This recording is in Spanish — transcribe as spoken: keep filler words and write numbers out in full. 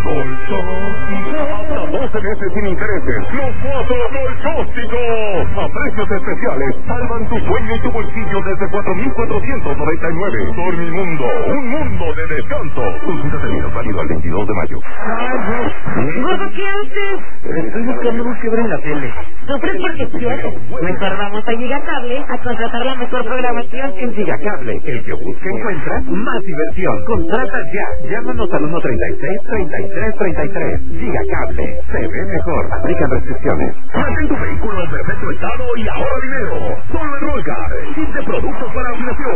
Colchóstico. Hasta doce meses sin intereses. Los cuatro Colchósticos. A precios especiales. Salvan tu sueño y tu bolsillo desde cuatro mil cuatrocientos noventa y nueve. Dormimundo. Un mundo de descanso. Consulta términos válido al veintidós de mayo. Gordo, ¿qué haces? Estoy buscando un quiebre en la tele. Sufres porque quieres. Mejor vamos a Gigacable a contratar la mejor programación en Gigacable, el que busca encuentra más diversión. Contrata ya. Llámanos al uno treinta y seis, treinta y tres, treinta y tres. Gigacable, se ve mejor. Aplican restricciones. Mantén tu vehículo en perfecto estado y ahorra dinero. Solo en Rollcar. Kit de productos para afinación.